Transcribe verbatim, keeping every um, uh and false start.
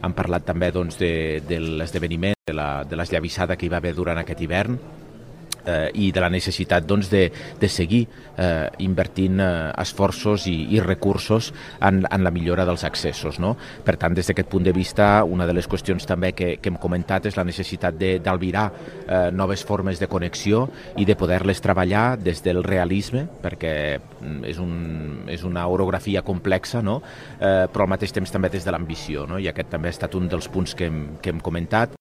Han parlat també doncs, de, de l'esdeveniment, de la, de l'esllavissada que hi va haver durant aquest hivern, eh, i de la necessitat doncs, de, de seguir eh, invertint eh, esforços i, i recursos en, en la millora dels accessos, no? Per tant, des d'aquest punt de vista, una de les qüestions també que, que hem comentat és la necessitat d'albirar eh, noves formes de connexió i de poder-les treballar des del realisme, perquè és, un, és una orografia complexa, no? eh, però al mateix temps també des de l'ambició, no? I aquest també ha estat un dels punts que hem, que hem comentat.